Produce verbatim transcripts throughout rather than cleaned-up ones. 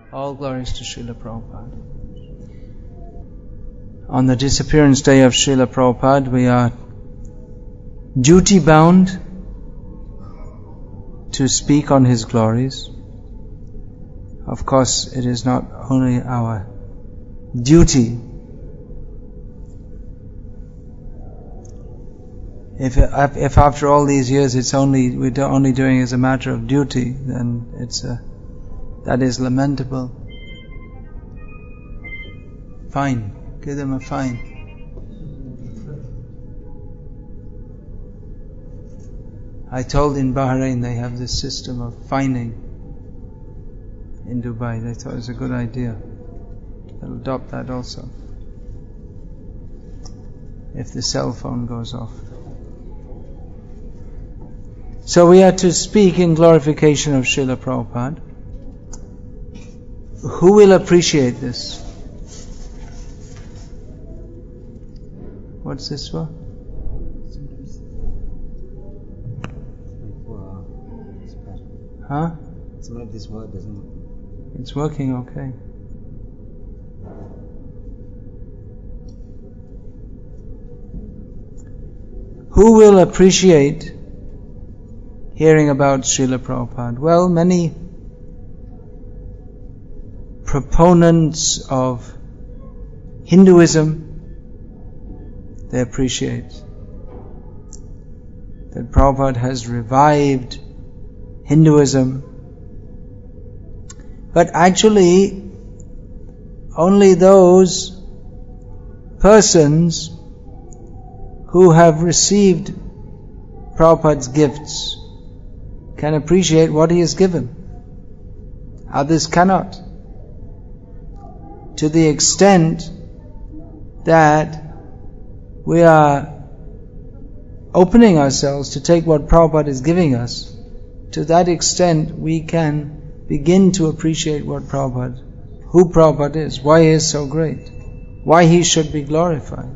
All glories to Srila Prabhupada. On the disappearance day of Srila Prabhupada, we are duty bound to speak on his glories. Of course, it is not only our duty. If, if after all these years it's only we're only doing it as a matter of duty, then it's a, that is lamentable. Fine, give them a fine. I told in Bahrain they have this system of fining in Dubai. They thought it was a good idea. They'll adopt that also. If the cell phone goes off. So we are to speak in glorification of Srila Prabhupada. Who will appreciate this? What's this for? Huh? Some of this word doesn't. It's working okay. Who will appreciate hearing about Srila Prabhupada? Well, many proponents of Hinduism, they appreciate that Prabhupada has revived Hinduism. But actually, only those persons who have received Prabhupada's gifts can appreciate what he has given. Others cannot. To the extent that we are opening ourselves to take what Prabhupada is giving us, to that extent we can begin to appreciate what Prabhupada, who Prabhupada is, why he is so great, why he should be glorified.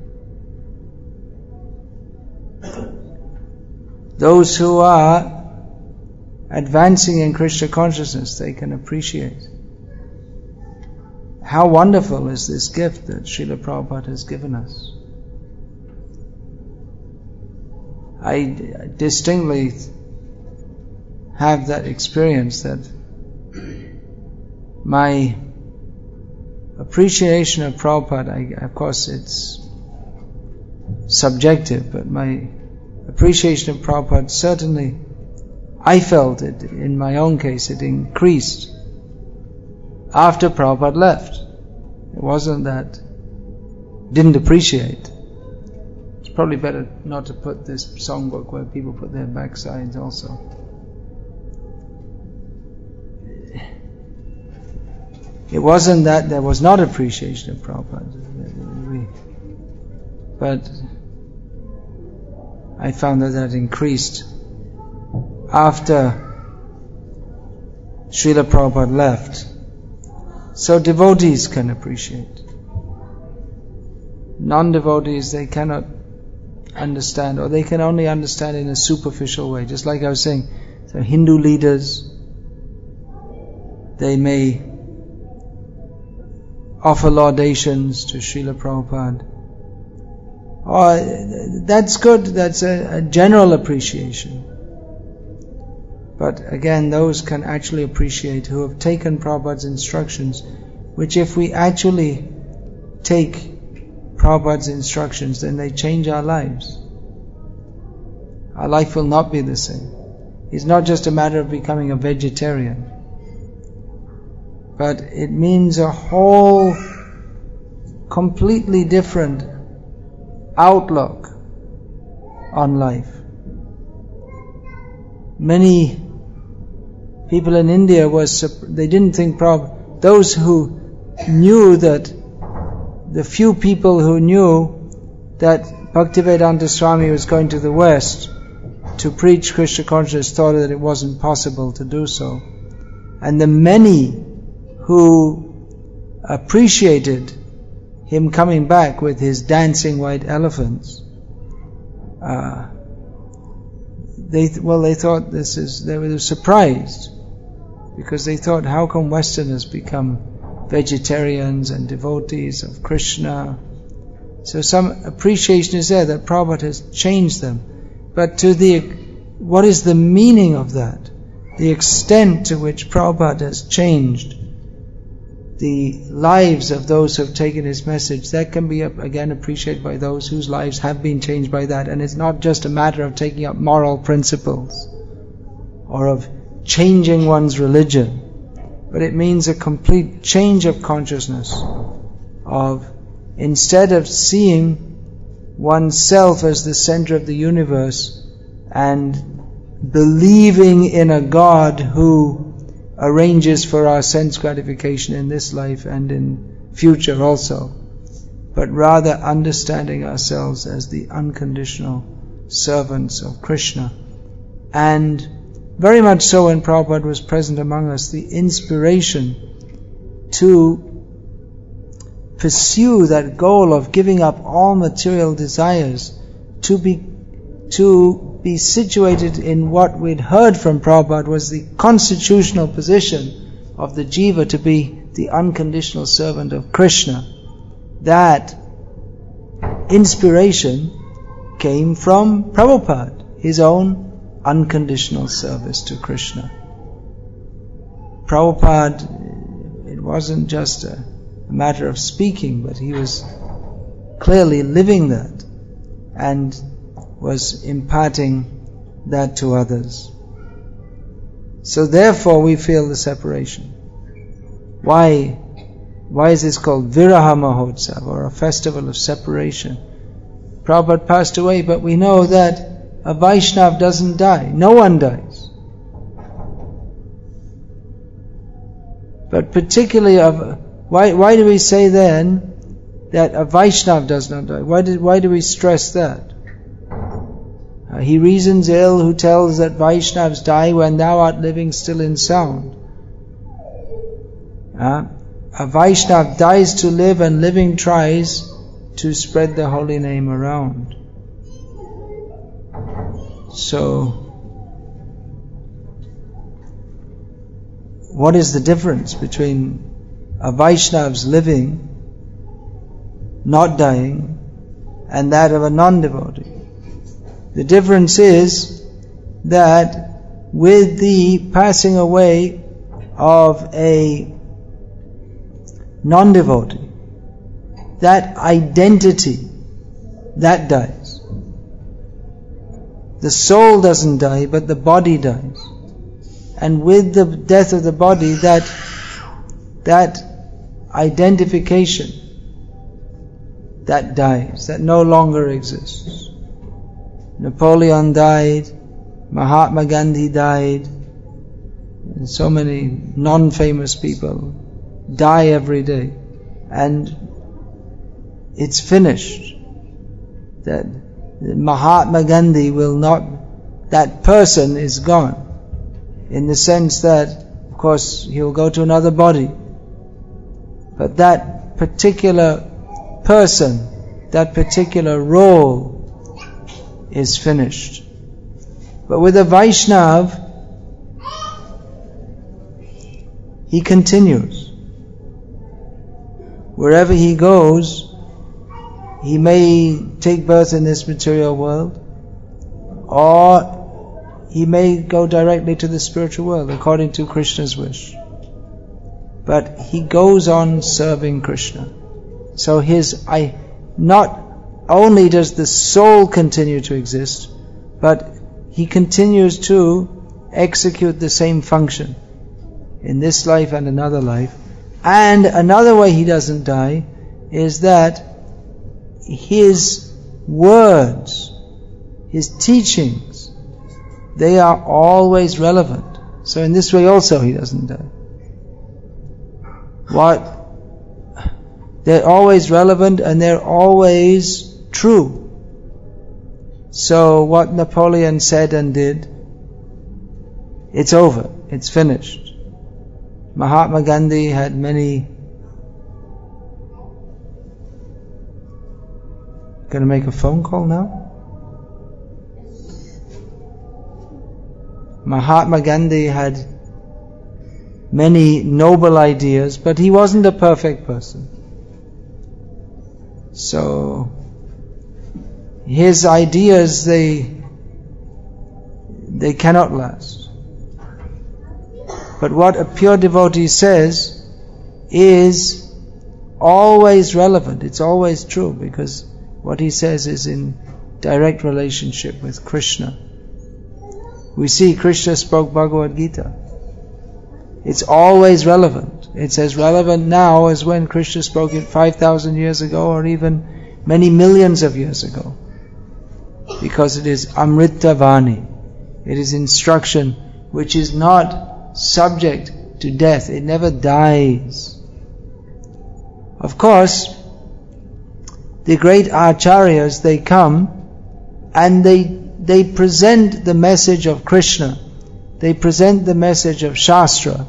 Those who are advancing in Krishna consciousness, they can appreciate how wonderful is this gift that Srila Prabhupada has given us. I distinctly have that experience that my appreciation of Prabhupada, I, of course it's subjective, but my appreciation of Prabhupada certainly, I felt it, in my own case, it increased after Prabhupada left. It wasn't that didn't appreciate. It's probably better not to put this songbook where people put their backsides also. It wasn't that there was not appreciation of Prabhupada, but I found that that increased after Srila Prabhupada left. So devotees can appreciate. Non-devotees, they cannot understand, or they can only understand in a superficial way. Just like I was saying, so Hindu leaders, they may offer laudations to Srila Prabhupada. Oh, that's good, that's a, a general appreciation. But again, those can actually appreciate who have taken Prabhupada's instructions, which if we actually take Prabhupada's instructions, then they change our lives. Our life will not be the same. It's not just a matter of becoming a vegetarian, but it means a whole completely different outlook on life. Many people in India was they didn't think Prabhupada, those who knew that, the few people who knew that Bhaktivedanta Swami was going to the West to preach Krishna consciousness thought that it wasn't possible to do so. And the many who appreciated him coming back with his dancing white elephants, uh, they well they thought this is they were surprised because they thought, how come Westerners become vegetarians and devotees of Krishna? So some appreciation is there that Prabhupada has changed them. But to the, what is the meaning of that? The extent to which Prabhupada has changed the lives of those who have taken his message, that can be again appreciated by those whose lives have been changed by that. And it's not just a matter of taking up moral principles or of changing one's religion, but it means a complete change of consciousness, of instead of seeing oneself as the center of the universe and believing in a God who arranges for our sense gratification in this life and in future also, but rather understanding ourselves as the unconditional servants of Krishna. And very much so when Prabhupada was present among us, the inspiration to pursue that goal of giving up all material desires, to be to be situated in what we'd heard from Prabhupada was the constitutional position of the jiva to be the unconditional servant of Krishna. That inspiration came from Prabhupada, his own unconditional service to Krishna. Prabhupada, it wasn't just a, a matter of speaking, but he was clearly living that and was imparting that to others. So therefore we feel the separation. Why, why is this called Viraha Mahotsav, or a festival of separation? Prabhupada passed away, but we know that a Vaishnav doesn't die. No one dies. But particularly of, why, why do we say then that a Vaishnav does not die? Why do, why do we stress that? Uh, he reasons ill who tells that Vaishnavas die when thou art living still in sound. Uh, a Vaishnav dies to live, and living tries to spread the holy name around. So, what is the difference between a Vaishnav's living, not dying, and that of a non-devotee? The difference is that with the passing away of a non-devotee, that identity, that dies. The soul doesn't die, but the body dies. And with the death of the body, that, that identification, that dies, that no longer exists. Napoleon died, Mahatma Gandhi died, and so many non-famous people die every day. And it's finished. That Mahatma Gandhi will not, that person is gone. In the sense that, of course, he'll go to another body. But that particular person, that particular role is finished. But with a Vaishnav, he continues. Wherever he goes, he may take birth in this material world, or he may go directly to the spiritual world according to Krishna's wish. But he goes on serving Krishna. So his, I, not only does the soul continue to exist, but he continues to execute the same function in this life and another life. And another way he doesn't die is that his words, his teachings, they are always relevant. So in this way also he doesn't die. What? They're always relevant and they're always true. So what Napoleon said and did, it's over, it's finished. Mahatma Gandhi had many. Gonna make a phone call now? Mahatma Gandhi had many noble ideas, but he wasn't a perfect person. So his ideas, they they cannot last. But what a pure devotee says is always relevant. It's always true, because what he says is in direct relationship with Krishna. We see Krishna spoke Bhagavad Gita. It's always relevant. It's as relevant now as when Krishna spoke it five thousand years ago, or even many millions of years ago. Because it is Amrita Vani. It is instruction which is not subject to death. It never dies. Of course, the great acharyas, they come and they they present the message of Krishna. They present the message of Shastra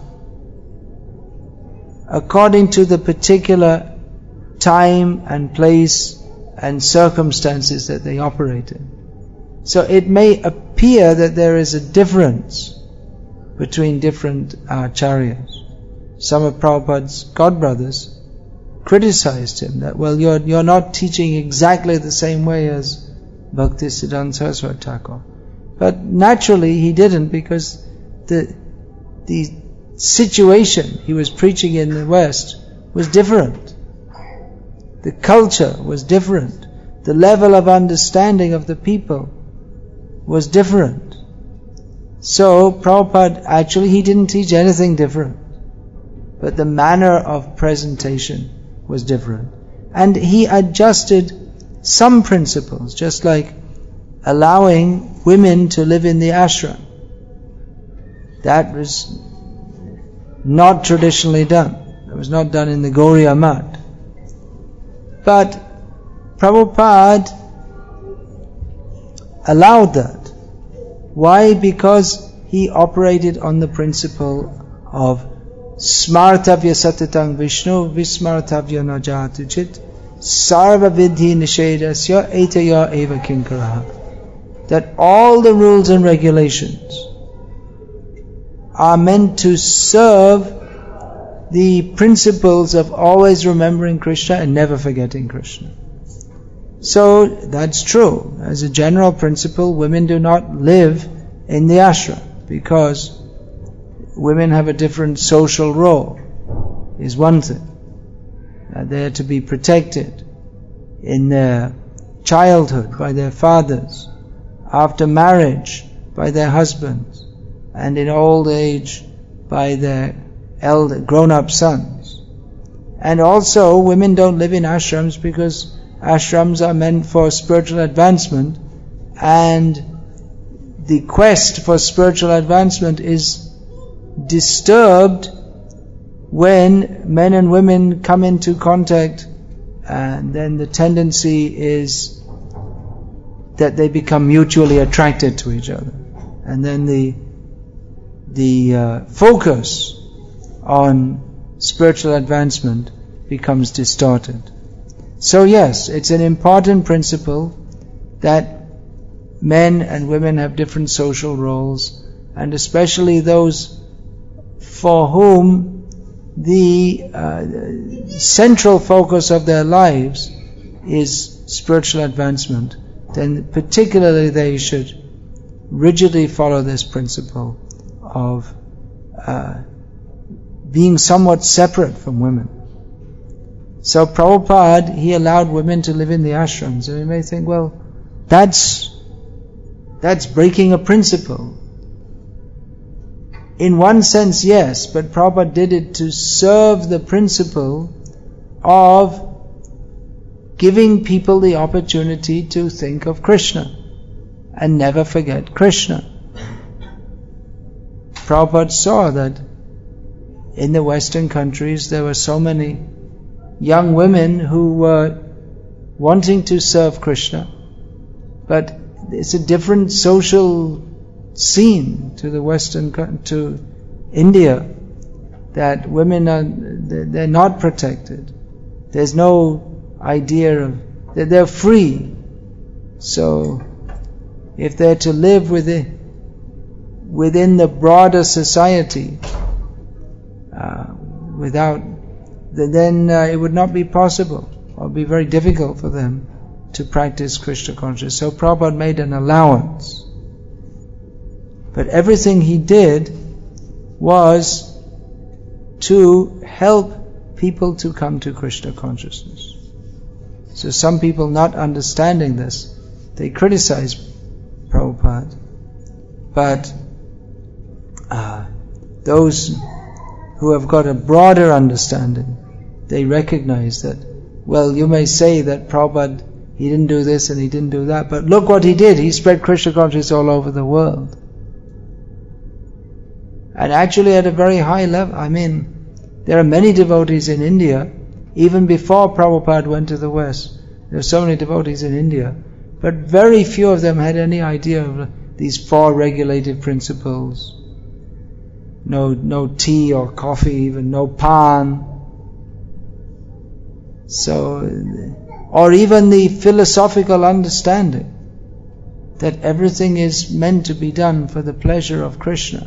according to the particular time and place and circumstances that they operate in. So it may appear that there is a difference between different acharyas. Some of Prabhupada's godbrothers criticized him that, well, you're you're not teaching exactly the same way as Bhaktisiddhanta Saraswati Thakur. But naturally he didn't, because the the situation he was preaching in the West was different. The culture was different. The level of understanding of the people was different. So Prabhupada, actually he didn't teach anything different, but the manner of presentation was different. And he adjusted some principles, just like allowing women to live in the ashram. That was not traditionally done. It was not done in the Gauriya Math. But Prabhupada allowed that. Why? Because he operated on the principle of Smartavya Satatang Vishnu Vismartavya Najatu Chit Sarva Vidhi Nishedasya Etaya Eva Kinkaraha. That all the rules and regulations are meant to serve the principles of always remembering Krishna and never forgetting Krishna. So that's true. As a general principle, women do not live in the ashram because women have a different social role, is one thing. They are to be protected in their childhood by their fathers, after marriage by their husbands, and in old age by their elder, grown-up sons. And also, women don't live in ashrams because ashrams are meant for spiritual advancement, and the quest for spiritual advancement is disturbed when men and women come into contact, and then the tendency is that they become mutually attracted to each other, and then the the uh, focus on spiritual advancement becomes distorted. So yes, it's an important principle that men and women have different social roles, and especially those for whom the uh, central focus of their lives is spiritual advancement, then particularly they should rigidly follow this principle of uh, being somewhat separate from women. So Prabhupada, he allowed women to live in the ashrams. And you may think, well, that's that's breaking a principle. In one sense, yes, but Prabhupada did it to serve the principle of giving people the opportunity to think of Krishna and never forget Krishna. Prabhupada saw that in the Western countries there were so many young women who were wanting to serve Krishna, but it's a different social scene to the Western, to India, that women are, they're not protected. There's no idea of, they're free. So if they're to live within, within the broader society, without, then uh, it would not be possible, or be very difficult for them to practice Krishna consciousness. So Prabhupada made an allowance. But everything he did was to help people to come to Krishna consciousness. So some people not understanding this, they criticize Prabhupada. But uh, those who have got a broader understanding, they recognize that, well, you may say that Prabhupada, he didn't do this and he didn't do that, but look what he did. He spread Krishna consciousness all over the world. And actually at a very high level. I mean, there are many devotees in India, even before Prabhupada went to the West. There are so many devotees in India, but very few of them had any idea of these four regulative principles. No, no tea or coffee, even no pan. So, or even the philosophical understanding that everything is meant to be done for the pleasure of Krishna.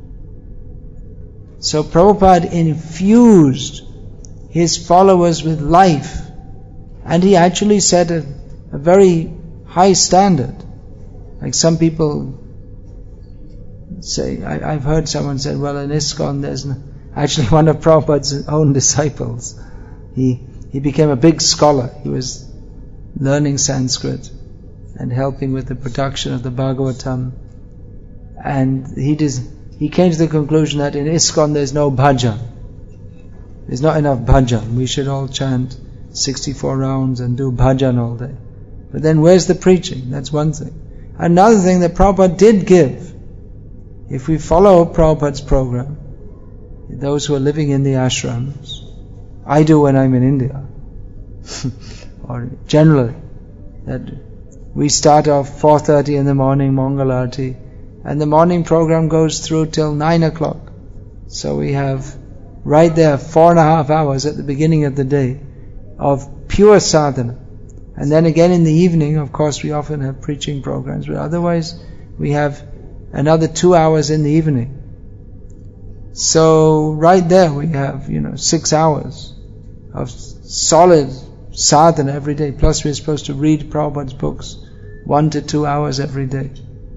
So Prabhupada infused his followers with life, and he actually set a, a very high standard. Like some people say, I, I've heard someone say, well, in ISKCON there's no, actually one of Prabhupada's own disciples. He he became a big scholar. He was learning Sanskrit and helping with the production of the Bhagavatam. And he just, he came to the conclusion that in ISKCON there's no bhajan. There's not enough bhajan. We should all chant sixty-four rounds and do bhajan all day. But then where's the preaching? That's one thing. Another thing that Prabhupada did give, if we follow Prabhupada's program, those who are living in the ashrams, I do when I'm in India, or generally, that we start off four thirty in the morning, Mangalarti, and the morning program goes through till nine o'clock. So we have right there four and a half hours at the beginning of the day of pure sadhana. And then again in the evening, of course, we often have preaching programs, but otherwise we have another two hours in the evening. So right there we have, you know, six hours of solid sadhana every day. Plus we're supposed to read Prabhupada's books one to two hours every day.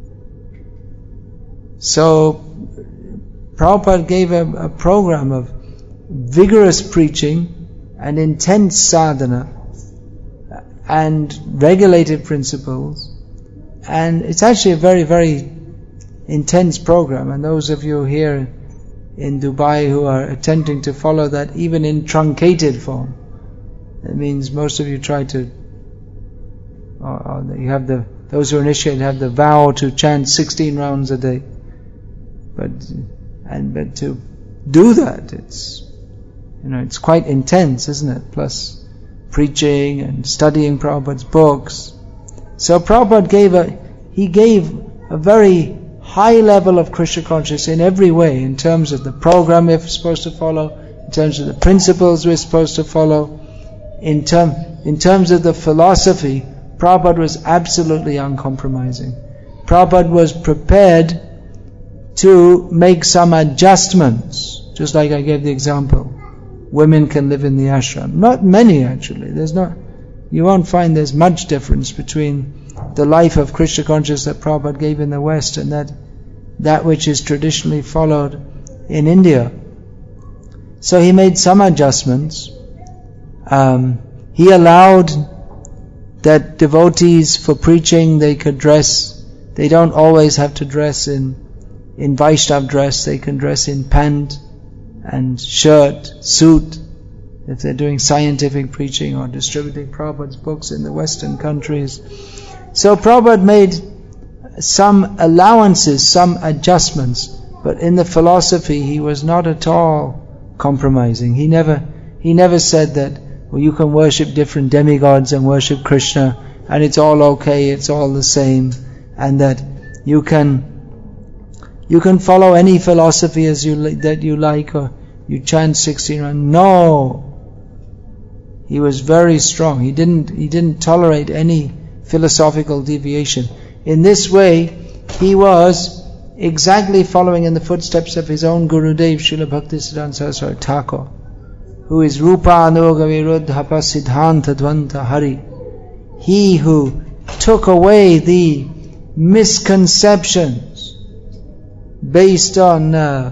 So Prabhupada gave a, a program of vigorous preaching and intense sadhana and regulated principles, and it's actually a very, very intense program. And those of you here in Dubai who are attempting to follow that even in truncated form, that means most of you try to, or, or you have the, those who are initiated have the vow to chant sixteen rounds a day. But, and, but to do that, it's, you know, it's quite intense, isn't it? Plus preaching and studying Prabhupada's books. So Prabhupada gave a, he gave a very high level of Krishna consciousness in every way, in terms of the program we're supposed to follow, in terms of the principles we're supposed to follow, in term, in terms of the philosophy. Prabhupada was absolutely uncompromising. Prabhupada was prepared to make some adjustments, just like I gave the example. Women can live in the ashram. Not many actually. There's not, you won't find there's much difference between the life of Krishna consciousness that Prabhupada gave in the West and that that which is traditionally followed in India. So he made some adjustments. Um, he allowed that devotees for preaching, they could dress, they don't always have to dress in in Vaishnav dress, they can dress in pant and shirt, suit, if they're doing scientific preaching or distributing Prabhupada's books in the Western countries. So Prabhupada made some allowances, some adjustments, but in the philosophy he was not at all compromising. He never, he never said that, well, you can worship different demigods and worship Krishna and it's all okay, it's all the same, and that you can You can follow any philosophy as you li- that you like, or you chant sixteen rounds. No, he was very strong. He didn't he didn't tolerate any philosophical deviation. In this way, he was exactly following in the footsteps of his own Gurudev, Srila Bhaktisiddhanta Saraswati Thakur. who is Rupanuga Viruddhapa Siddhanta Dvanta Hari. He who took away the misconceptions based on uh,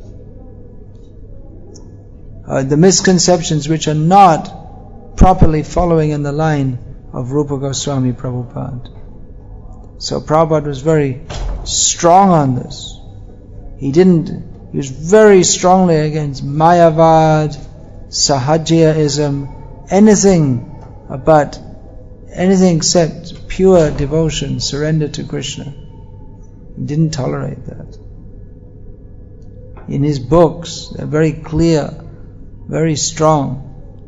uh, the misconceptions which are not properly following in the line of Rupa Goswami Prabhupada. So Prabhupada was very strong on this. He didn't, he was very strongly against Mayavad, Sahajiyaism, anything about, anything except pure devotion, surrender to Krishna. He didn't tolerate that. In his books, they're very clear, very strong.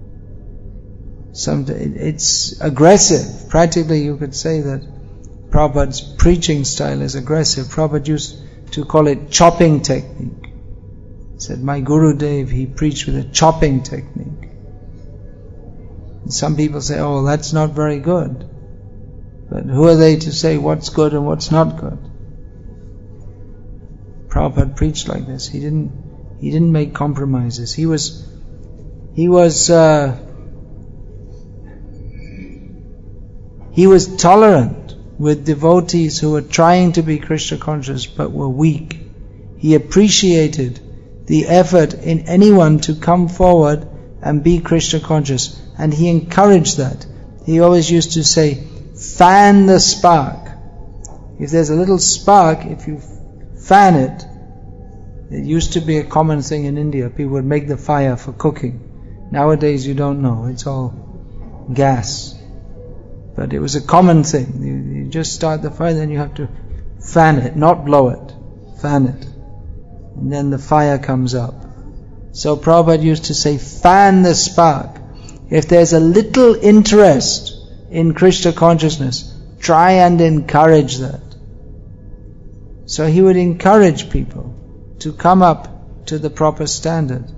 Some, it's aggressive. Practically you could say that Prabhupada's preaching style is aggressive. Prabhupada used to call it chopping technique. He said, my Guru Dev, he preached with a chopping technique. And some people say, oh, that's not very good. But who are they to say what's good and what's not good? Prabhupada preached like this. He didn't, he didn't make compromises. He was, he was, uh, he was tolerant with devotees who were trying to be Krishna conscious but were weak. He appreciated the effort in anyone to come forward and be Krishna conscious, and he encouraged that. He always used to say, fan the spark. If there's a little spark, if you fan it, it used to be a common thing in India. People would make the fire for cooking. Nowadays you don't know, it's all gas. But it was a common thing. You, you just start the fire, then you have to fan it, not blow it. Fan it. And then the fire comes up. So Prabhupada used to say, fan the spark. If there's a little interest in Krishna consciousness, try and encourage that. So he would encourage people to come up to the proper standard.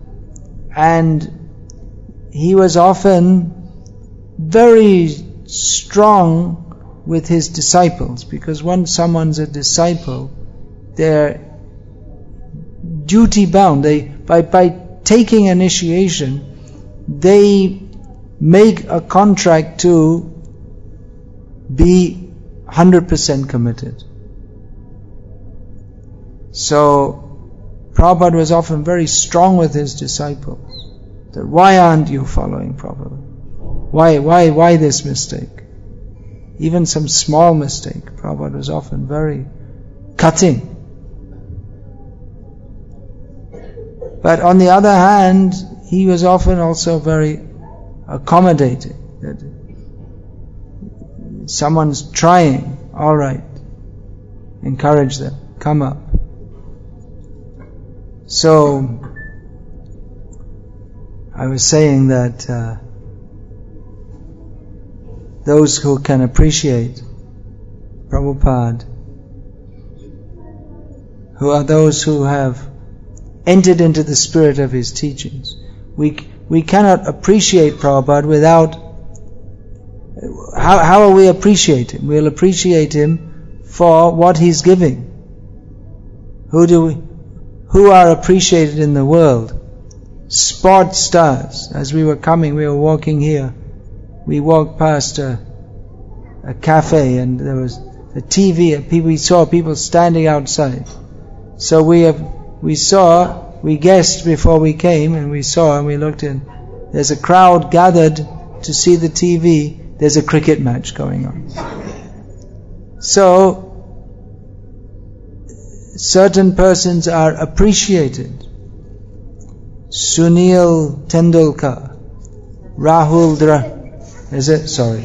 And he was often very strong with his disciples, because once someone's a disciple, they're duty bound. They by by taking initiation, they make a contract to be one hundred percent committed. So Prabhupada was often very strong with his disciples. That why aren't you following Prabhupada? Why, why, why this mistake? Even some small mistake, Prabhupada was often very cutting. But on the other hand, he was often also very accommodating. That someone's trying, all right, encourage them, come up. So, I was saying that uh, those who can appreciate Prabhupada, who are those who have entered into the spirit of his teachings. We we cannot appreciate Prabhupada without... How, how will we appreciate him? We'll appreciate him for what he's giving. Who do we... Who are appreciated in the world? Sports stars. As we were coming, we were walking here. We walked past a, a cafe, and there was a T V. And we saw people standing outside. So we have, we saw, we guessed before we came, and we saw, and we looked in. There's a crowd gathered to see the T V. There's a cricket match going on. So certain persons are appreciated. Sunil Tendulkar, Rahul Dra. Is it? Sorry.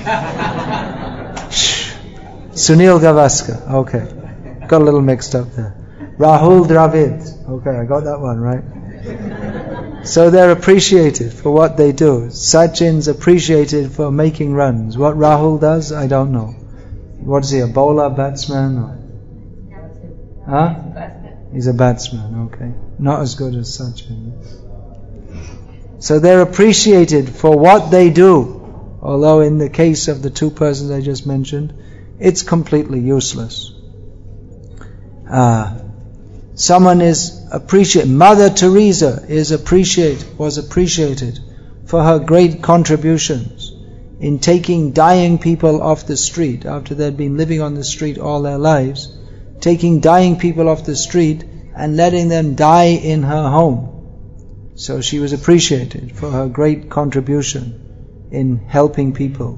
Sunil Gavaskar. Okay. Got a little mixed up there. Rahul Dravid. Okay, I got that one right. So they're appreciated for what they do. Sachin's appreciated for making runs. What Rahul does, I don't know. What is he, a bowler, batsman? Or? Huh? He's a batsman, okay. Not as good as Sachin. So they're appreciated for what they do. Although in the case of the two persons I just mentioned, it's completely useless. Uh, someone is appreciated. Mother Teresa is appreciated, was appreciated for her great contributions in taking dying people off the street after they'd been living on the street all their lives, taking dying people off the street and letting them die in her home. So she was appreciated for her great contribution in helping people.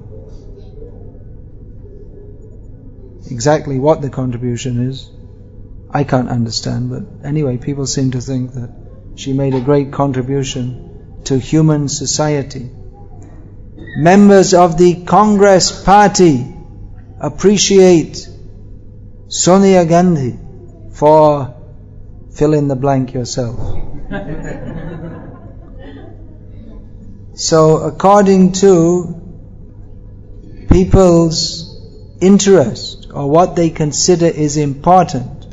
Exactly what the contribution is, I can't understand, but anyway, people seem to think that she made a great contribution to human society. Members of the Congress Party appreciate Sonia Gandhi for fill in the blank yourself. So according to people's interest or what they consider is important,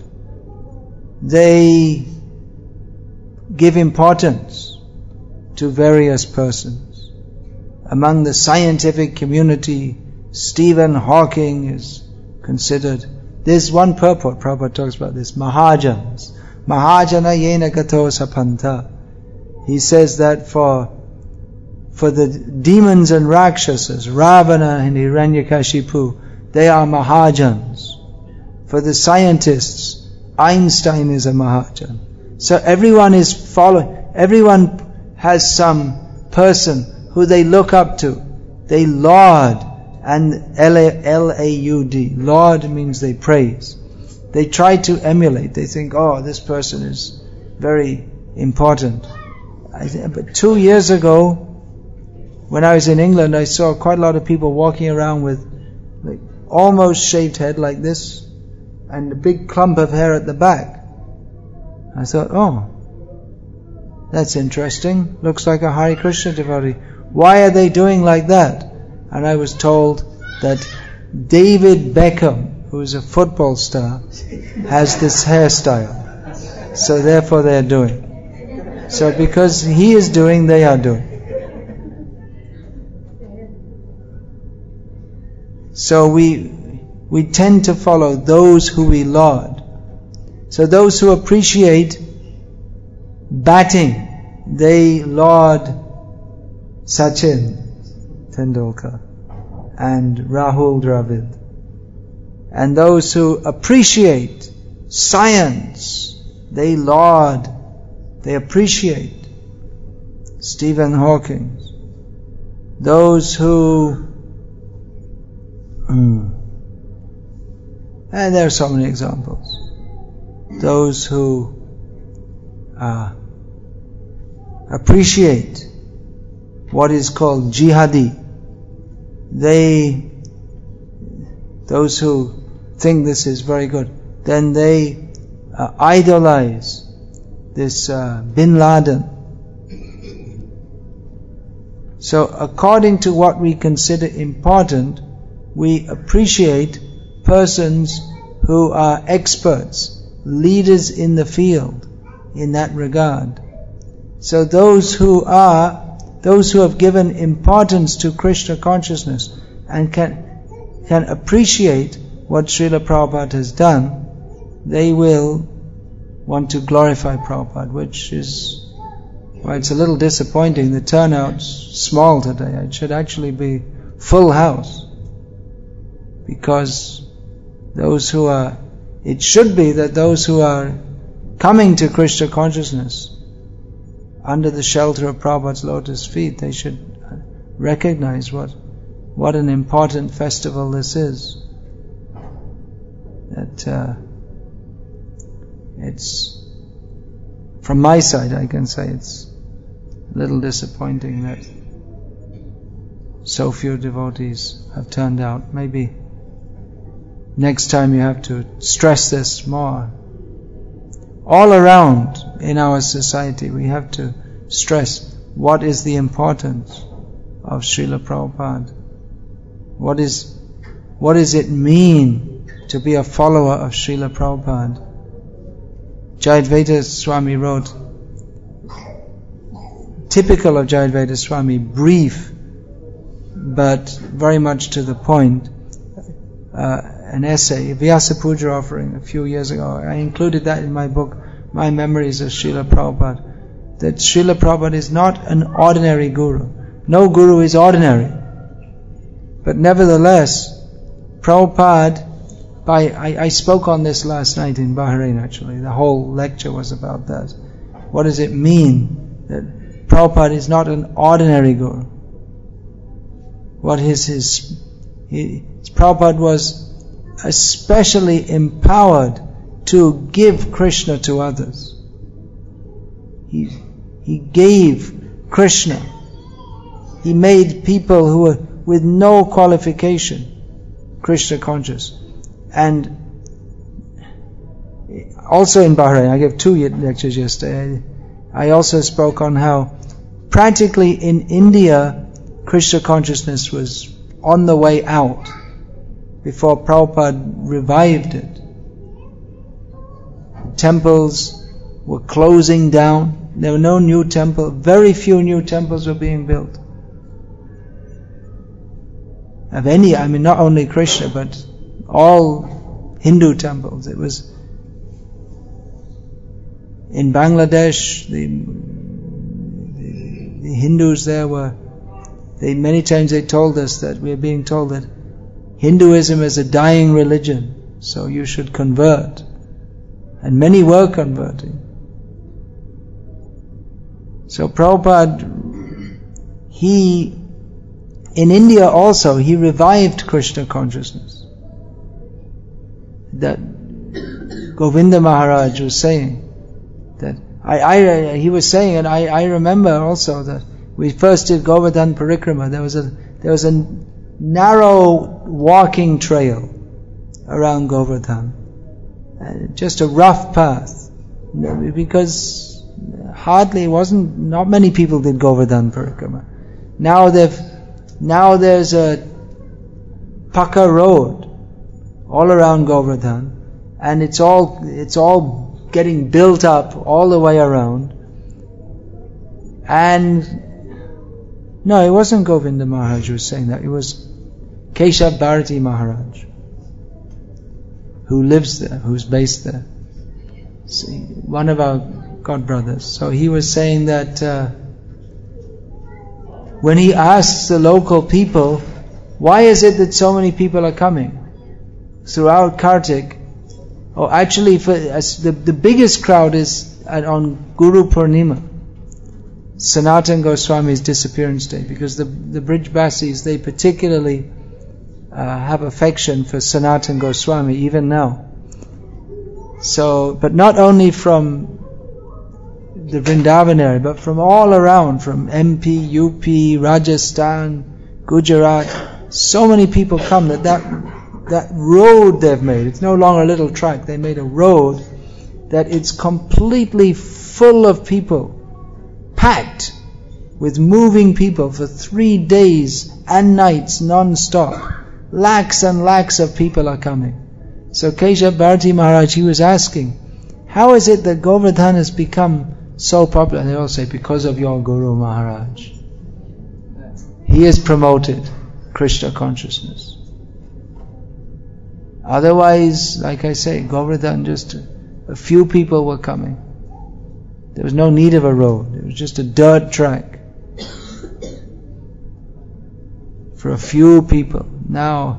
they give importance to various persons. Among the scientific community, Stephen Hawking is considered. There's one purport, Prabhupada talks about this, Mahajans. Mahajana yena gato sapanta. He says that for for the demons and Rakshasas, Ravana and Hiranyakashipu, they are Mahajans. For the scientists, Einstein is a Mahajan. So everyone is following, everyone has some person who they look up to. They laud, and L A U D, laud means they praise. They try to emulate. They think, oh, this person is very important. I th- but two years ago, when I was in England, I saw quite a lot of people walking around with like almost shaved head like this, and a big clump of hair at the back. I thought, oh, that's interesting. Looks like a Hare Krishna devotee. Why are they doing like that? And I was told that David Beckham, who is a football star, has this hairstyle. So therefore they are doing. So because he is doing, they are doing. So we we tend to follow those who we laud. So those who appreciate batting, they laud Sachin Tendulkar and Rahul Dravid. And those who appreciate science, they laud, they appreciate Stephen Hawking. Those who, mm, and there are so many examples. Those who uh, appreciate what is called jihadi, they, those who think this is very good, then they uh, idolize this uh, Bin Laden. So according to what we consider important, we appreciate persons who are experts, leaders in the field in that regard. So those who are, those who have given importance to Krishna consciousness and can can appreciate what Srila Prabhupada has done, they will want to glorify Prabhupada, which is, well, it's a little disappointing. The turnout's small today. It should actually be full house. Because those who are, it should be that those who are coming to Krishna consciousness under the shelter of Prabhupada's lotus feet, they should recognize what what an important festival this is. That uh, it's, from my side I can say it's a little disappointing that so few devotees have turned out. Maybe next time you have to stress this more. All around in our society we have to stress what is the importance of Srila Prabhupada. What is, what does it mean to be a follower of Srila Prabhupada? Jayadvaita Swami wrote, typical of Jayadvaita Swami, brief but very much to the point, uh, an essay, Vyasa Puja offering a few years ago. I included that in my book my memories of Srila Prabhupada, that Srila Prabhupada is not an ordinary guru. No guru is ordinary. But nevertheless, Prabhupada, by, I, I spoke on this last night in Bahrain actually, the whole lecture was about that. What does it mean that Prabhupada is not an ordinary guru? What is his, his Prabhupada was especially empowered to give Krishna to others. He, he gave Krishna. He made people who were with no qualification Krishna conscious. And also in Bahrain, I gave two lectures yesterday, I also spoke on how practically in India Krishna consciousness was on the way out before Prabhupada revived it. Temples were closing down. There were no new temples. Very few new temples were being built. Of any, I mean not only Krishna, but all Hindu temples. It was in Bangladesh, the, the, the Hindus there were, they many times they told us that we are being told that Hinduism is a dying religion, so you should convert. And many were converting. So Prabhupada, he, in India also, he revived Krishna consciousness. That Govinda Maharaj was saying, that I, I he was saying, and I, I remember also that we first did Govardhan Parikrama. There was a there was a narrow walking trail around Govardhan. Uh, just a rough path, because hardly wasn't not many people did Govardhan Parikrama. Now they've now there's a Pakka road all around Govardhan, and it's all it's all getting built up all the way around. And no, it wasn't Govinda Maharaj who was saying that. It was Keshav Bharati Maharaj, who lives there, who's based there. See, one of our god brothers. So he was saying that uh, when he asks the local people, why is it that so many people are coming throughout Kartik? Oh, actually, for, as the, the biggest crowd is at, on Guru Purnima, Sanatan Goswami's disappearance day, because the the Brijbasis, they particularly uh, have affection for Sanatan Goswami even now. So, but not only from the Vrindavan area, but from all around, from M P, U P, Rajasthan, Gujarat, so many people come that that that road they've made, it's no longer a little track, they made a road that it's completely full of people, packed with moving people for three days and nights non-stop. Lakhs and lakhs of people are coming. So Keshav Bharati Maharaj, he was asking, how is it that Govardhan has become so popular? And they all say, because of your Guru Maharaj. He has promoted Krishna consciousness. Otherwise, like I say, Govardhan, just a, a few people were coming. There was no need of a road. It was just a dirt track for a few people. Now,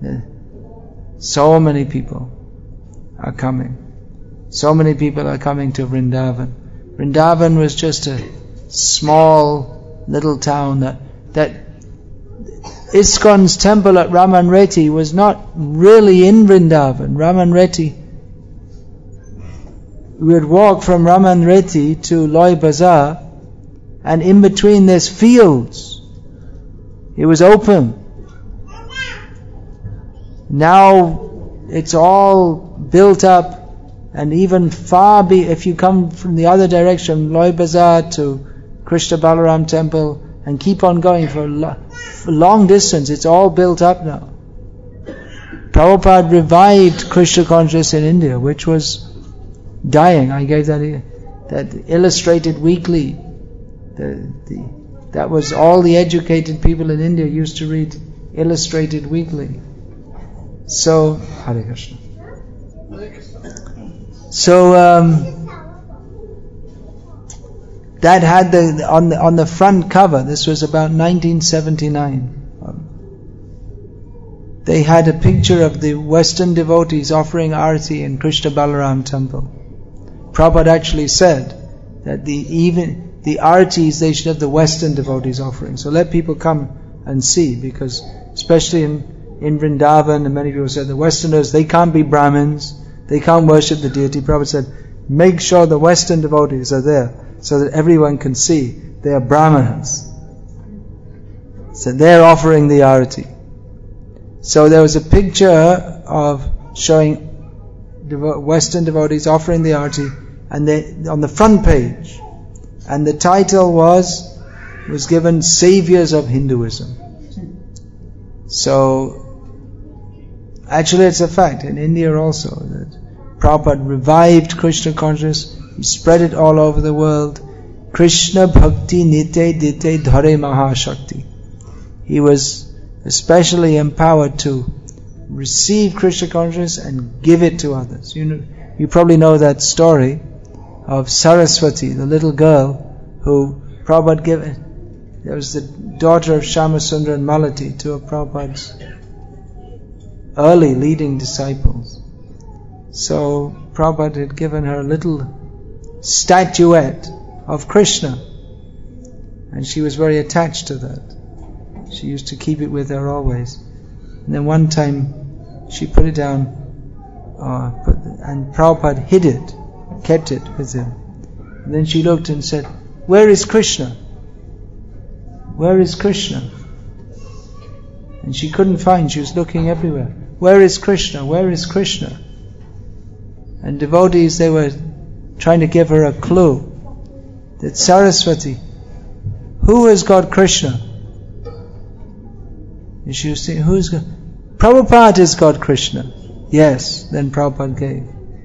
so many people are coming. So many people are coming to Vrindavan. Vrindavan was just a small little town that that ISKCON's temple at Raman Reti was not really in Vrindavan. Raman Reti, we would walk from Raman Reti to Loy Bazaar, and in between there's fields. It was open. Now it's all built up, and even far be, if you come from the other direction, Loy Bazaar to Krishna Balaram temple, and keep on going for a lo- for long distance, it's all built up now. Prabhupada revived Krishna consciousness in India, which was dying. I gave that that illustrated weekly. The, the, that was all the educated people in India used to read illustrated weekly. So, Hare Krishna. So, um, that had the on the on the front cover. This was about nineteen seventy-nine. They had a picture of the Western devotees offering arati in Krishna Balaram temple. Prabhupada actually said that the even the aratis they should have the Western devotees offering. So let people come and see, because especially in, in Vrindavan, and many people said the Westerners, they can't be Brahmins, they can't worship the deity. Prabhupada said, make sure the Western devotees are there so that everyone can see they are Brahmanas. So they're offering the arati. So there was a picture of showing devo- Western devotees offering the arati, and they, on the front page, and the title was was given Saviors of Hinduism. So actually it's a fact in India also that Prabhupada revived Krishna consciousness. He spread it all over the world. Krishna Bhakti Nite Dite Dhare Mahashakti. He was especially empowered to receive Krishna consciousness and give it to others. You know, you probably know that story of Saraswati, the little girl who Prabhupada gave. There was the daughter of Shyamasundar and Malati, two of Prabhupada's early leading disciples. So Prabhupada had given her a little statuette of Krishna, and she was very attached to that. She used to keep it with her always. And then one time she put it down, uh, put, and Prabhupada hid it, kept it with him. And then she looked and said, "Where is Krishna? Where is Krishna?" And she couldn't find, she was looking everywhere. Where is Krishna? Where is Krishna? And devotees, they were trying to give her a clue that Saraswati, who has got Krishna? And she was saying, who's got? Prabhupada has got Krishna. Yes, then Prabhupada gave.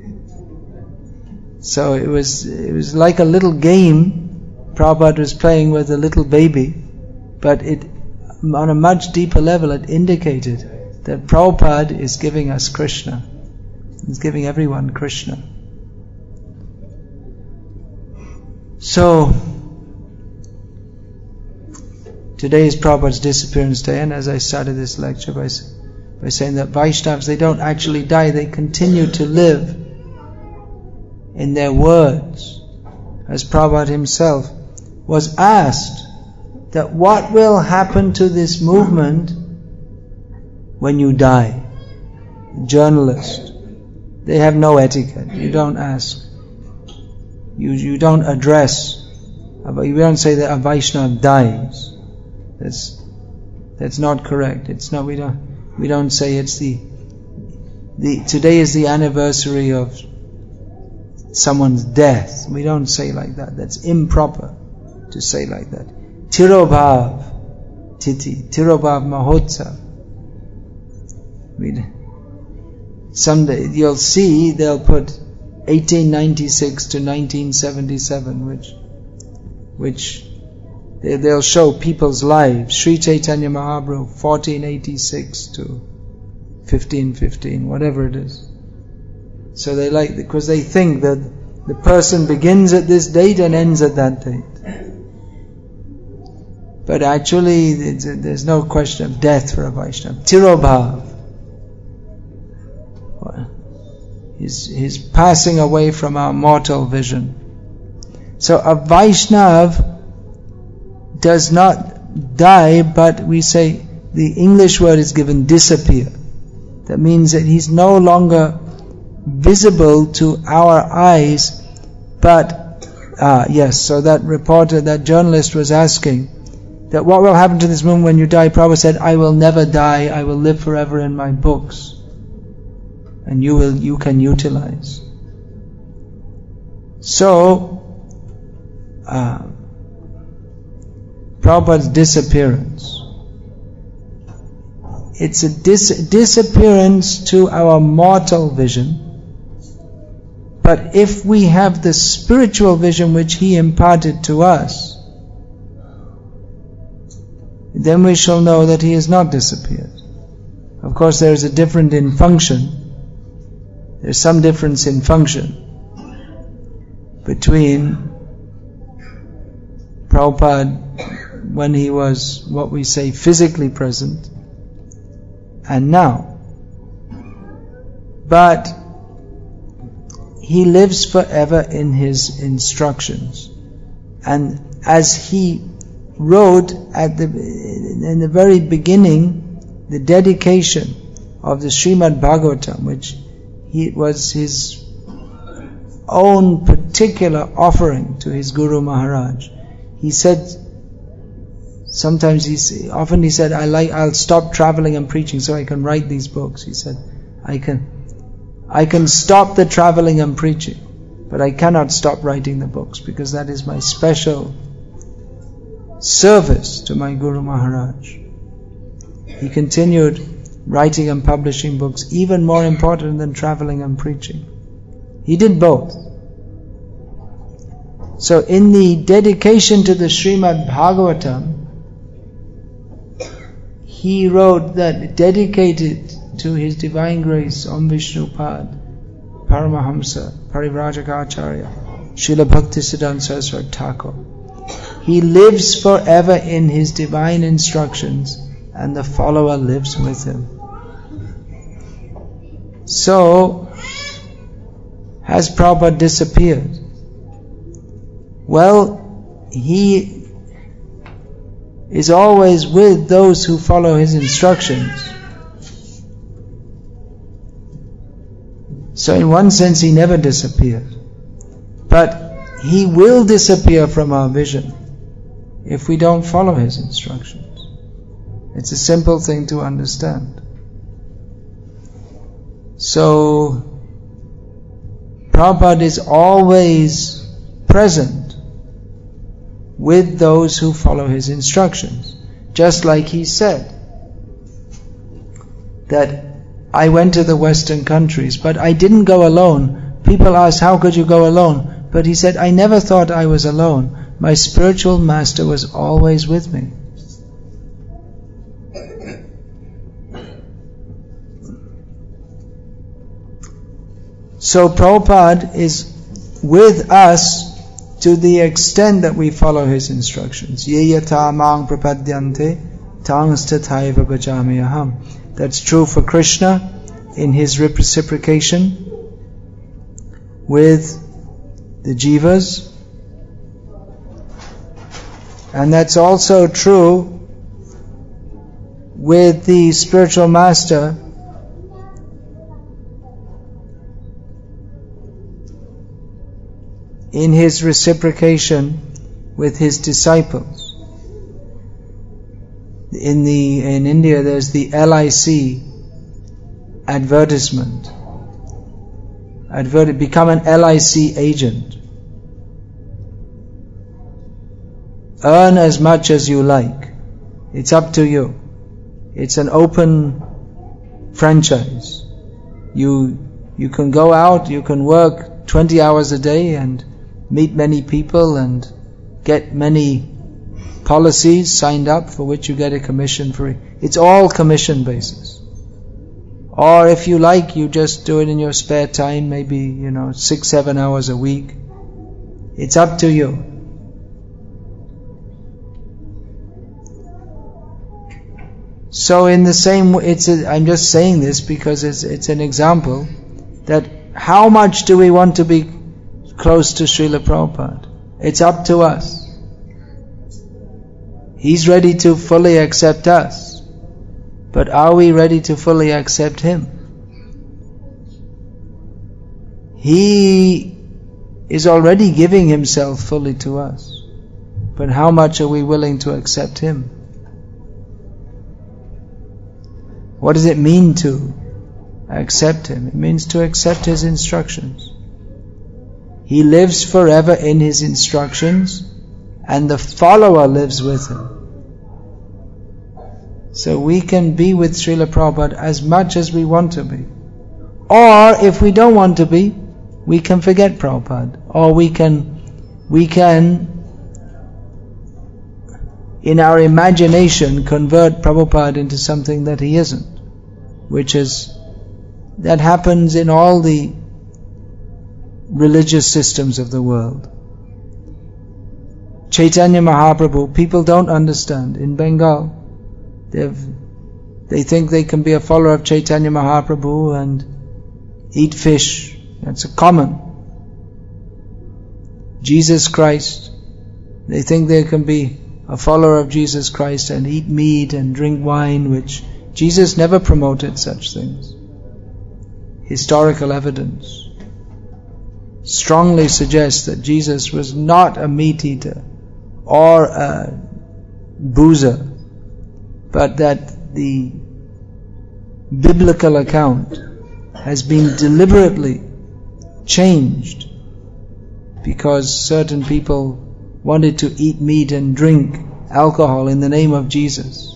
So it was it was like a little game Prabhupada was playing with a little baby, but it on a much deeper level it indicated that Prabhupada is giving us Krishna. He's giving everyone Krishna. So today is Prabhupada's disappearance day, and as I started this lecture by, by saying that Vaishnavas, they don't actually die, they continue to live in their words. As Prabhupada himself was asked that what will happen to this movement when you die? A journalist. They have no etiquette. You don't ask. You you don't address. You don't say that a Vaishnava dies. That's that's not correct. It's not. We don't we don't say it's the the today is the anniversary of someone's death. We don't say like that. That's improper to say like that. Tirobhav Titi, Tirobhav Mahotsav. We, someday you'll see they'll put eighteen ninety-six to nineteen seventy-seven, which which they, they'll show people's lives. Sri Chaitanya Mahaprabhu, fourteen eighty-six to fifteen fifteen, whatever it is. So they like, because they think that the person begins at this date and ends at that date. But actually, there's no question of death for a Vaishnava. Tirobhav. He's, he's passing away from our mortal vision. So a Vaishnava does not die, but we say the English word is given disappear. That means that he's no longer visible to our eyes, but ah yes, so that reporter, that journalist was asking that what will happen to this movement when you die? Prabhupada said, I will never die, I will live forever in my books, and you will you can utilize. So uh, Prabhupada's disappearance, it's a dis- disappearance to our mortal vision. But if we have the spiritual vision which he imparted to us, then we shall know that he has not disappeared. Of course, there is a difference in function. There's some difference in function between Prabhupada when he was, what we say, physically present, and now. But he lives forever in his instructions. And as he wrote at the in the very beginning, the dedication of the Srimad Bhagavatam, which he was his own particular offering to his Guru Maharaj. He said, sometimes he often he said, I like I'll stop traveling and preaching so I can write these books. He said, I can I can stop the traveling and preaching, but I cannot stop writing the books, because that is my special service to my Guru Maharaj. He continued writing and publishing books, even more important than traveling and preaching. He did both. So in the dedication to the Srimad Bhagavatam, he wrote that, dedicated to His Divine Grace Om Vishnupad Paramahamsa Parivrajaka Srila Bhaktisiddhanta Saraswati Thakur. He lives forever in his divine instructions, and the follower lives with him. So, has Prabhupada disappeared? Well, he is always with those who follow his instructions. So in one sense he never disappeared. But he will disappear from our vision if we don't follow his instructions. It's a simple thing to understand. So, Prabhupada is always present with those who follow his instructions. Just like he said that I went to the Western countries, but I didn't go alone. People asked, how could you go alone? But he said, I never thought I was alone. My spiritual master was always with me. So Prabhupada is with us to the extent that we follow his instructions. Ye yata mang prapadyante tang stataiva bhajami aham. That's true for Krishna in his reciprocation with the jivas. And that's also true with the spiritual master in his reciprocation with his disciples. In the in India there's the L I C advertisement. Advert, become an L I C agent. Earn as much as you like. It's up to you. It's an open franchise. You you can go out, you can work twenty hours a day and meet many people and get many policies signed up for which you get a commission for. It's all commission basis. Or if you like, you just do it in your spare time, maybe, you know, six, seven hours a week. It's up to you. So in the same way, it's a, I'm just saying this because it's it's an example that how much do we want to be close to Srila Prabhupada? It's up to us. He's ready to fully accept us. But are we ready to fully accept him? He is already giving himself fully to us. But how much are we willing to accept him? What does it mean to accept him? It means to accept his instructions. He lives forever in his instructions, and the follower lives with him. So we can be with Srila Prabhupada as much as we want to be. Or if we don't want to be, we can forget Prabhupada. Or we can, we can, in our imagination, convert Prabhupada into something that he isn't. Which is, that happens in all the religious systems of the world. Chaitanya Mahaprabhu, people don't understand. In Bengal, they've, they think they can be a follower of Chaitanya Mahaprabhu and eat fish. That's a common. Jesus Christ, they think they can be a follower of Jesus Christ and eat meat and drink wine, which Jesus never promoted such things. Historical evidence strongly suggests that Jesus was not a meat eater or a boozer, but that the biblical account has been deliberately changed because certain people wanted to eat meat and drink alcohol in the name of Jesus.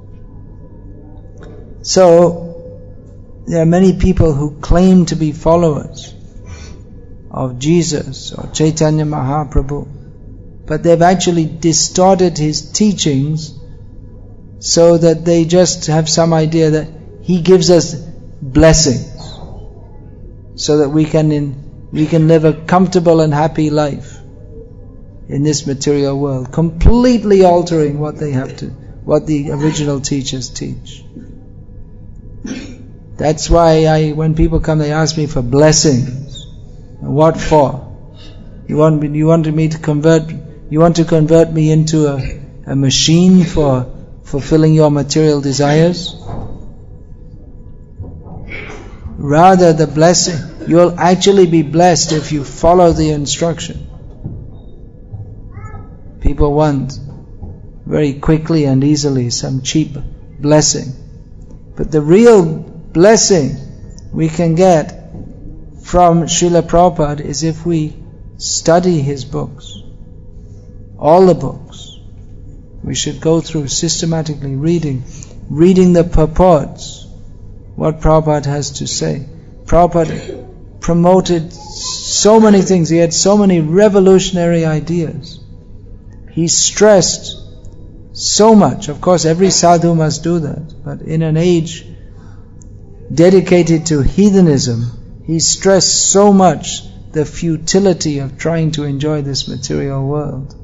So, there are many people who claim to be followers of Jesus or Chaitanya Mahaprabhu, but they've actually distorted his teachings so that they just have some idea that he gives us blessings so that we can in, we can live a comfortable and happy life in this material world, completely altering what they have to, what the original teachers teach. That's why I, when people come, they ask me for blessings. What for? You want me, you wanted me to convert, you want to convert me into a, a machine for fulfilling your material desires? Rather, the blessing, you'll actually be blessed if you follow the instruction. People want very quickly and easily some cheap blessing. But the real blessing we can get from Srila Prabhupada is if we study his books. All the books. We should go through systematically reading, reading the purports, what Prabhupada has to say. Prabhupada promoted so many things. He had so many revolutionary ideas. He stressed so much. Of course, every sadhu must do that. But in an age dedicated to heathenism, he stressed so much the futility of trying to enjoy this material world.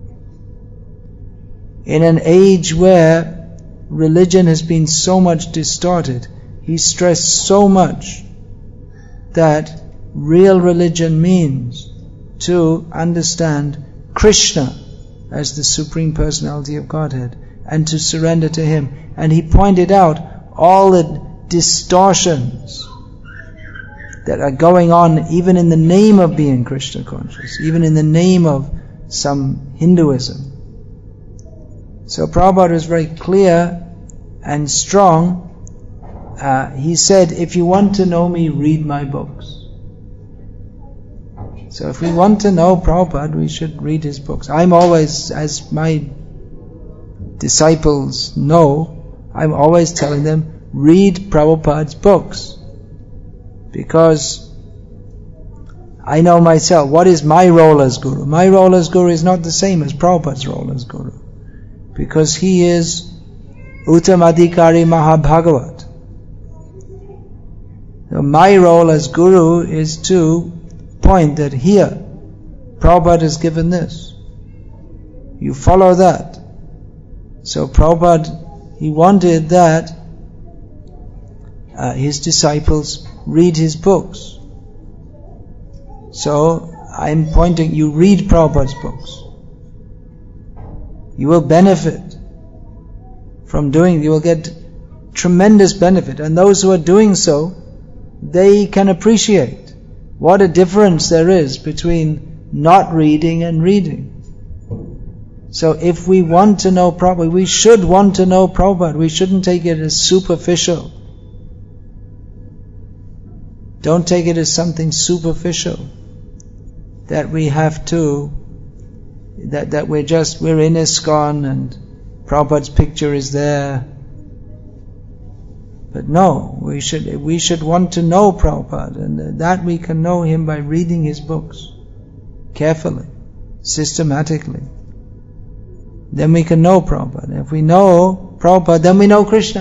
In an age where religion has been so much distorted, he stressed so much that real religion means to understand Krishna as the Supreme Personality of Godhead and to surrender to Him. And he pointed out all the distortions that are going on even in the name of being Krishna conscious, even in the name of some Hinduism. So Prabhupada was very clear and strong. Uh, he said, if you want to know me, read my books. So if we want to know Prabhupada, we should read his books. I'm always, as my disciples know, I'm always telling them, read Prabhupada's books. Because I know myself, what is my role as Guru? My role as Guru is not the same as Prabhupada's role as Guru. Because he is Uttamadhikari Mahabhagavat. So my role as Guru is to point that here, Prabhupada has given this. You follow that. So Prabhupada, he wanted that uh, his disciples read his books. So I'm pointing, you read Prabhupada's books. You will benefit from doing, you will get tremendous benefit. And those who are doing so, they can appreciate what a difference there is between not reading and reading. So if we want to know Prabhupada, we should want to know Prabhupada. We shouldn't take it as superficial. Don't take it as something superficial that we have to, that, that we're just, we're in ISKCON and Prabhupada's picture is there. But no, we should we should want to know Prabhupada, and that we can know him by reading his books carefully, systematically. Then we can know Prabhupada. If we know Prabhupada, then we know Krishna.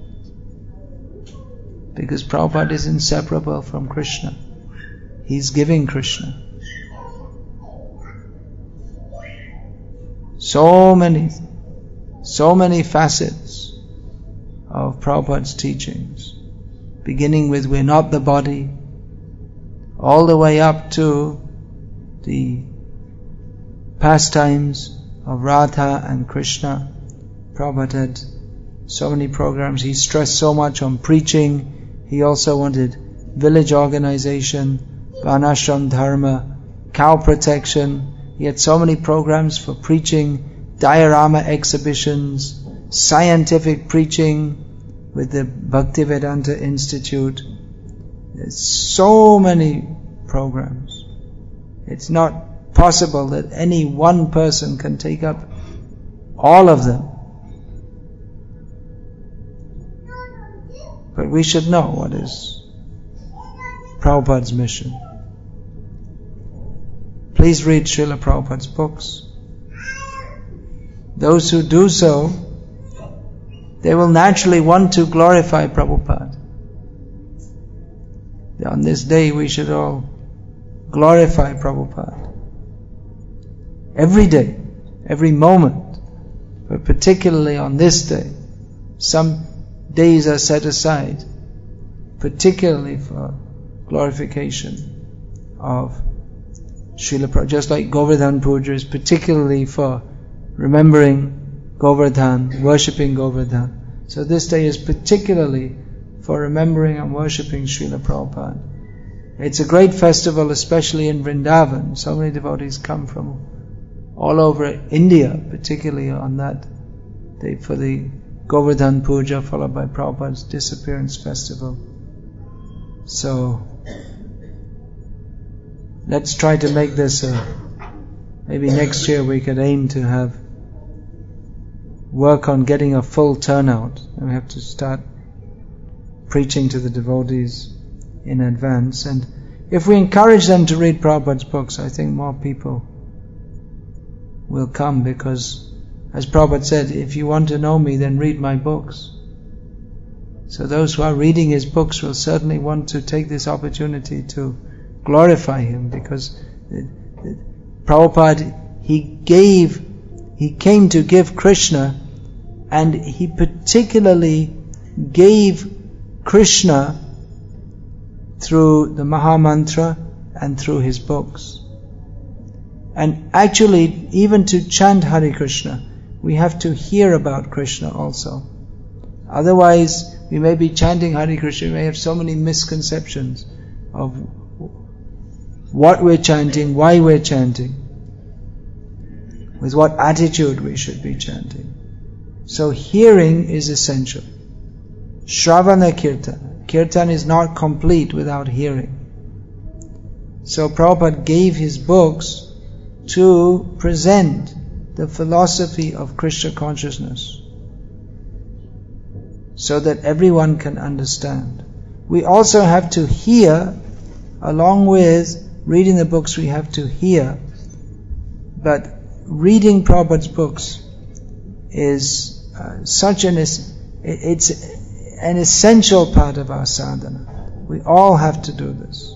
Because Prabhupada is inseparable from Krishna. He's giving Krishna. So many, so many facets of Prabhupada's teachings, beginning with we're not the body, all the way up to the pastimes of Radha and Krishna. Prabhupada had so many programs. He stressed so much on preaching. He also wanted village organization, Varnashram Dharma, cow protection. He had so many programs for preaching, diorama exhibitions, scientific preaching with the Bhaktivedanta Institute. There's so many programs. It's not possible that any one person can take up all of them. But we should know what is Prabhupada's mission. Please read Srila Prabhupada's books. Those who do so, they will naturally want to glorify Prabhupada. On this day we should all glorify Prabhupada. Every day, every moment, but particularly on this day. Some days are set aside particularly for glorification of Srila Prabhupada, just like Govardhan Puja is particularly for remembering Govardhan, worshipping Govardhan. So this day is particularly for remembering and worshipping Srila Prabhupada. It's a great festival, especially in Vrindavan. So many devotees come from all over India, particularly on that day for the Govardhan Puja, followed by Prabhupada's disappearance festival. So let's try to make this a, maybe next year we could aim to have work on getting a full turnout. And we have to start preaching to the devotees in advance. And if we encourage them to read Prabhupada's books, I think more people will come, because as Prabhupada said, if you want to know me, then read my books. So those who are reading his books will certainly want to take this opportunity to glorify him, because Prabhupada, he gave, he came to give Krishna, and he particularly gave Krishna through the Mahamantra and through his books. And actually, even to chant Hare Krishna, we have to hear about Krishna also. Otherwise, we may be chanting Hare Krishna, we may have so many misconceptions of what we're chanting, why we're chanting, with what attitude we should be chanting. So hearing is essential. Shravana Kirtan. Kirtan is not complete without hearing. So Prabhupada gave his books to present the philosophy of Krishna consciousness, so that everyone can understand. We also have to hear, along with reading the books, we have to hear. But reading Prabhupada's books is uh, such an es- it's an essential part of our sadhana. We all have to do this.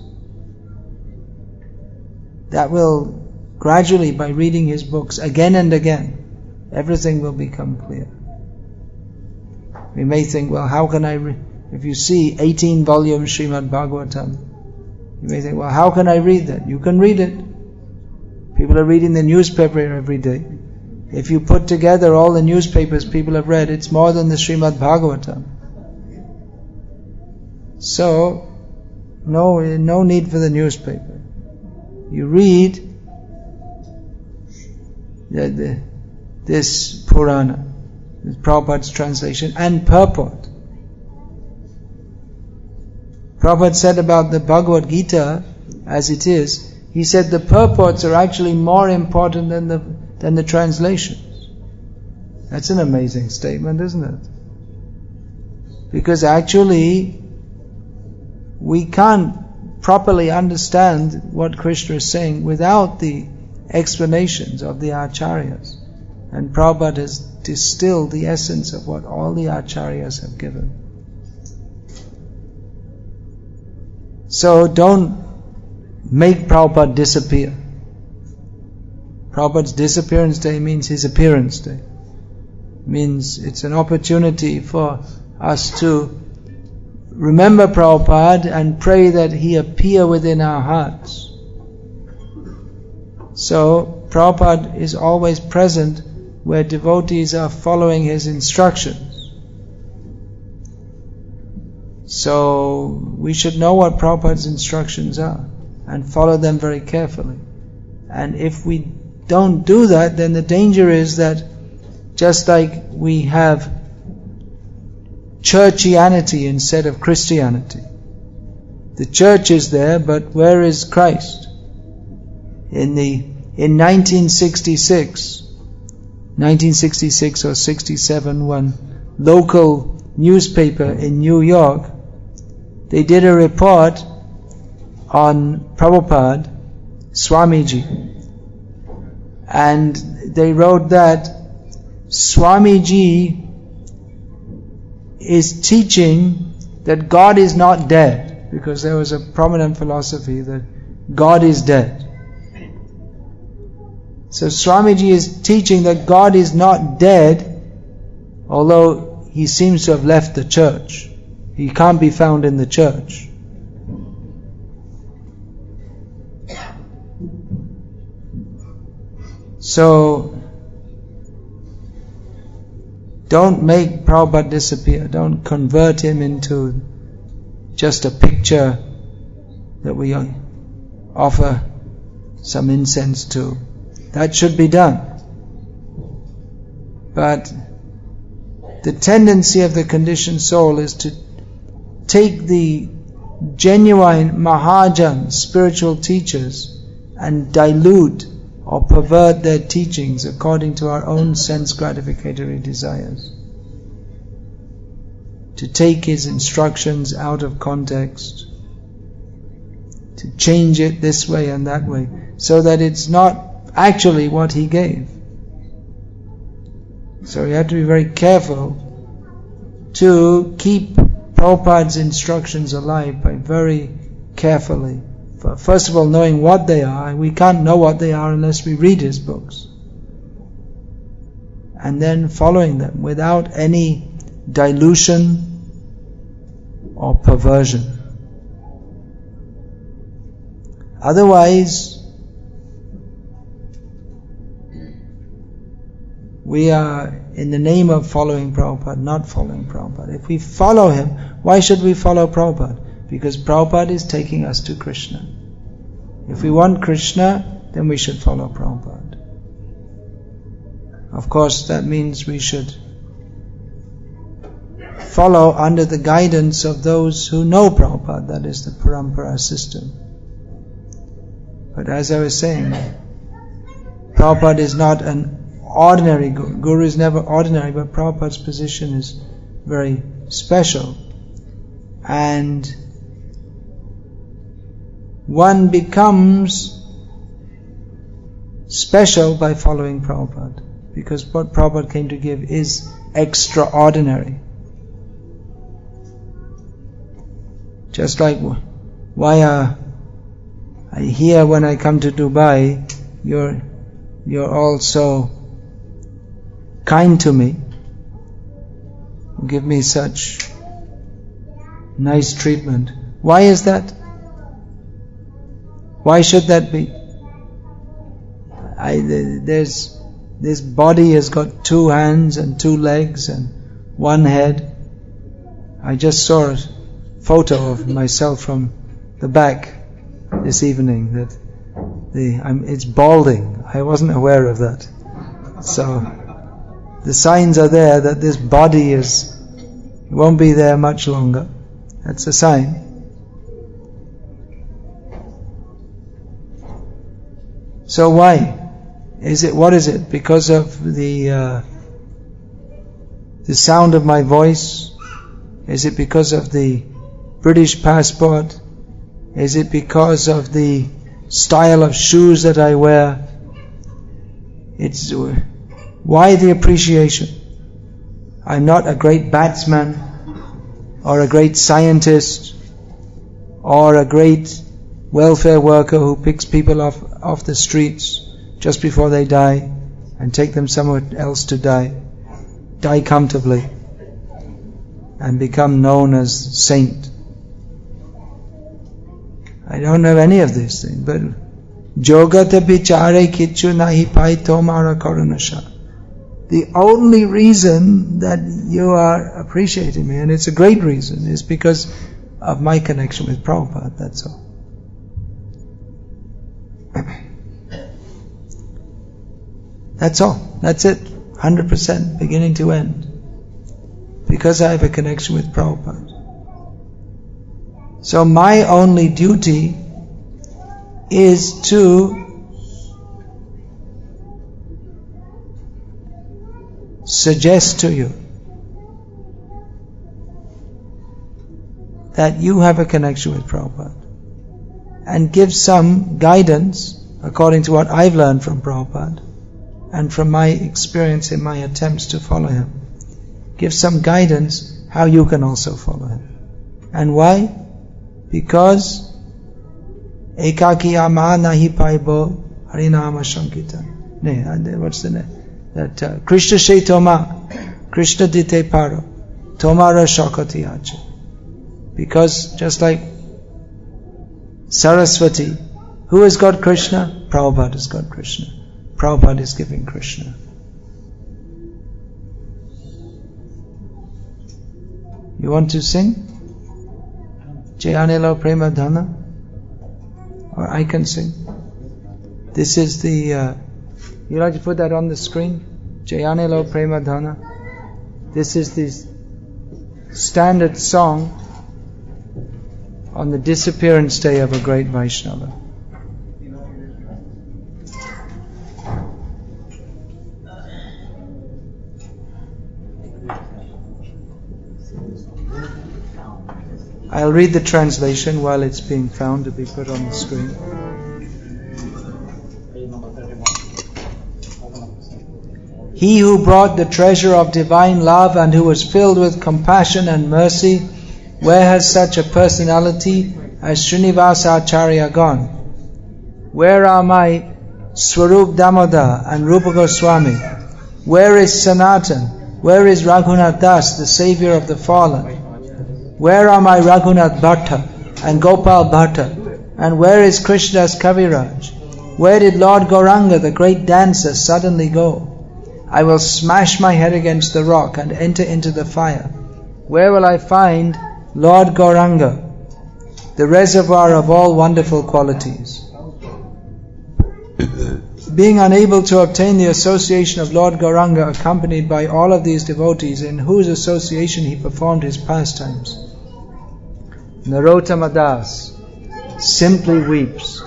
That will gradually, by reading his books again and again, everything will become clear. We may think, well, how can I, re- if you see eighteen volumes Srimad Bhagavatam, you may think, well, how can I read that? You can read it. People are reading the newspaper every day. If you put together all the newspapers people have read, it's more than the Srimad Bhagavatam. So, no, no need for the newspaper. You read the, the, this Purana, this Prabhupada's translation and purport. Prabhupada said about the Bhagavad Gita as it is, he said the purports are actually more important than the than the translations. That's an amazing statement, isn't it? Because actually we can't properly understand what Krishna is saying without the explanations of the Acharyas. And Prabhupada has distilled the essence of what all the Acharyas have given. So don't make Prabhupada disappear. Prabhupada's disappearance day means his appearance day. Means it's an opportunity for us to remember Prabhupada and pray that he appear within our hearts. So Prabhupada is always present where devotees are following his instructions. So we should know what Prabhupada's instructions are and follow them very carefully. And if we don't do that, then the danger is that just like we have churchianity instead of Christianity. The church is there, but where is Christ? In the in nineteen sixty-six, nineteen sixty-six or sixty-seven, one local newspaper in New York, they did a report on Prabhupada, Swamiji, and they wrote that Swamiji is teaching that God is not dead, because there was a prominent philosophy that God is dead. So Swamiji is teaching that God is not dead, although he seems to have left the church. He can't be found in the church. So don't make Prabhupada disappear. Don't convert him into just a picture that we offer some incense to. That should be done. But the tendency of the conditioned soul is to take the genuine Mahajan spiritual teachers and dilute or pervert their teachings according to our own sense gratificatory desires. To take his instructions out of context, to change it this way and that way, so that it's not actually what he gave. So we have to be very careful to keep Prabhupada's instructions alive by very carefully, first of all knowing what they are. We can't know what they are unless we read his books, and then following them without any dilution or perversion. Otherwise we are in the name of following Prabhupada, not following Prabhupada. If we follow him, why should we follow Prabhupada? Because Prabhupada is taking us to Krishna. If we want Krishna, then we should follow Prabhupada. Of course, that means we should follow under the guidance of those who know Prabhupada, that is the Parampara system. But as I was saying, Prabhupada is not an ordinary guru. Guru is never ordinary, but Prabhupada's position is very special. And one becomes special by following Prabhupada, because what Prabhupada came to give is extraordinary. Just like why uh, I hear when I come to Dubai, you're you're all so kind to me, you give me such nice treatment. Why is that? Why should that be? I, there's this body has got two hands and two legs and one head. I just saw a photo of myself from the back this evening that the I'm, it's balding. I wasn't aware of that. So the signs are there that this body is won't be there much longer. That's a sign. So why? Is it, what is it? Because of the uh, the sound of my voice? Is it because of the British passport? Is it because of the style of shoes that I wear? It's why the appreciation? I'm not a great batsman or a great scientist or a great welfare worker who picks people off, off the streets. just before they die and take them somewhere else to die, die comfortably and become known as saint. I don't have any of these things, but Jogata bichare kichu nahi pai tomara karunasha. The only reason that you are appreciating me, and it's a great reason, is because of my connection with Prabhupada, that's all. That's all. That's it. one hundred percent, beginning to end. Because I have a connection with Prabhupada. So my only duty is to suggest to you that you have a connection with Prabhupada and give some guidance according to what I've learned from Prabhupada and from my experience in my attempts to follow him. Give some guidance how you can also follow him. And why? Because Ekaki ama nahi paibo harinama sankirtan. What's the name? That uh, Krishna she toma, Krishna dite paro, tomara shakati ache. Because just like Saraswati, who has got Krishna? Prabhupada has got Krishna. Prabhupada is giving Krishna. You want to sing? Jayanilo Prema Dhana? Or I can sing. This is the, uh, you like to put that on the screen? Jayanilo Prema Dhana. This is the standard song on the disappearance day of a great Vaishnava. I'll read the translation while it's being found to be put on the screen. He who brought the treasure of divine love and who was filled with compassion and mercy, where has such a personality as Srinivasa Acharya gone? Where are my Swarup Damoda and Rupa Goswami? Where is Sanatan? Where is Raghunath Das, the savior of the fallen? Where are my Raghunath Bhatta and Gopal Bhatta? And where is Krishnadas Kaviraj? Where did Lord Gauranga, the great dancer, suddenly go? I will smash my head against the rock and enter into the fire. Where will I find Lord Gauranga, the reservoir of all wonderful qualities? Being unable to obtain the association of Lord Gauranga, accompanied by all of these devotees, in whose association he performed his pastimes, Narottama Das simply weeps.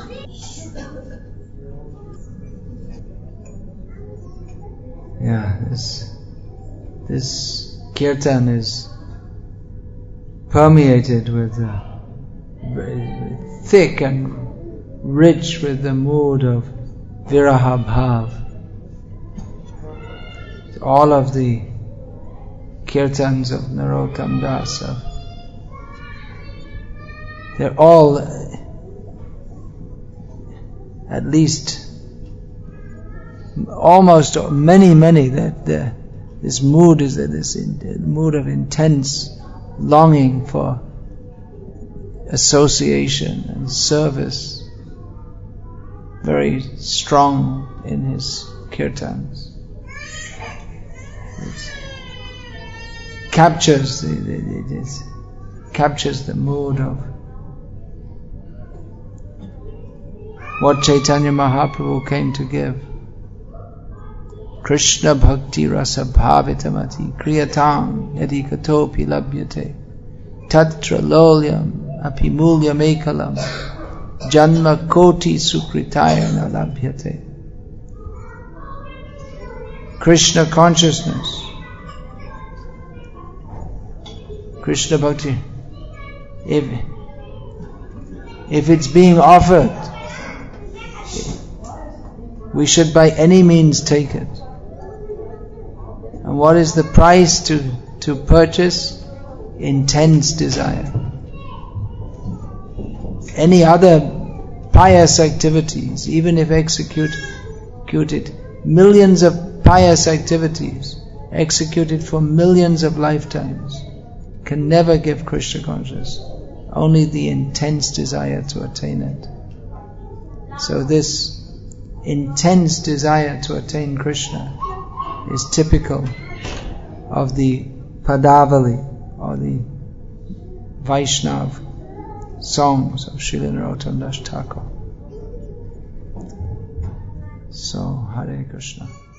Yeah, this, this kirtan is permeated with, uh, thick and rich with the mood of Viraha Bhav. All of the kirtans of Narottam Das, they're all at least almost many many that the, this mood is this in, mood of intense longing for association and service, very strong in his kirtans. It captures it, it, it captures the mood of what Chaitanya Mahaprabhu came to give. Krishna bhakti rasa bhavitamati kriyatam yadi katopi labhyate tatra lolyam apimulyam ekalam janma koti sukritaya na labhyate. Krishna consciousness, Krishna bhakti, if, if it's being offered, we should by any means take it. And what is the price to, to purchase? Intense desire. Any other pious activities, even if executed executed millions of pious activities, executed for millions of lifetimes, can never give Krishna consciousness. Only the intense desire to attain it. So this intense desire to attain Krishna is typical of the Padavali, or the Vaishnav songs of Srila Narottam Das Thakur. So, Hare Krishna.